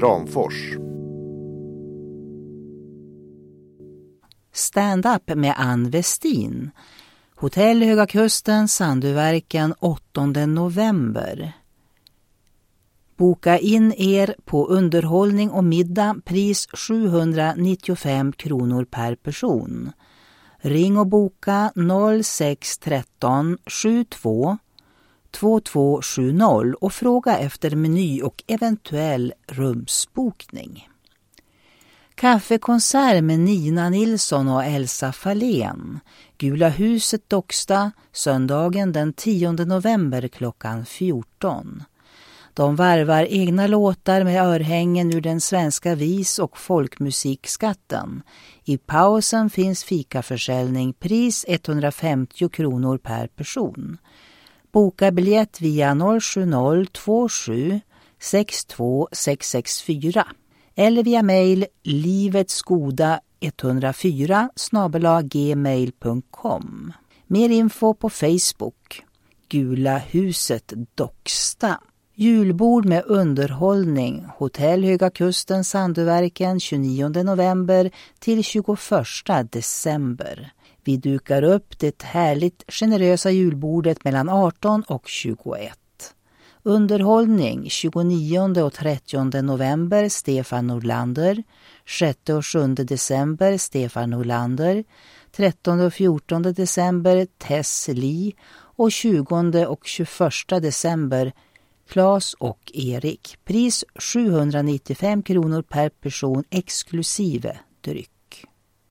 Kramfors. Stand-up med Ann Westin. Hotell Höga Kusten, Sandöverken 8 november. Boka in er på underhållning och middag, pris 795 kronor per person. Ring och boka 0613 72 2270 och fråga efter meny och eventuell rumsbokning. Kaffekonsert med Nina Nilsson och Elsa Fahlén. Gula huset Docksta, söndagen den 10 november klockan 14. De varvar egna låtar med örhängen ur den svenska vis- och folkmusikskatten. I pausen finns fikaförsäljning, pris 150 kronor per person. Boka biljett via 070 27 62 664 eller via mejl livetsgoda104@gmail.com. Mer info på Facebook. Gula huset Docksta. Julbord med underhållning. Hotell Höga Kusten, Sandöverken 29 november till 21 december. Vi dukar upp det härligt generösa julbordet mellan 18 och 21. Underhållning 29 och 30 november Stefan Norlander, 6 och 7 december Stefan Norlander, 13 och 14 december Tess Li och 20 och 21 december Claes och Erik. Pris 795 kronor per person exklusive dryck.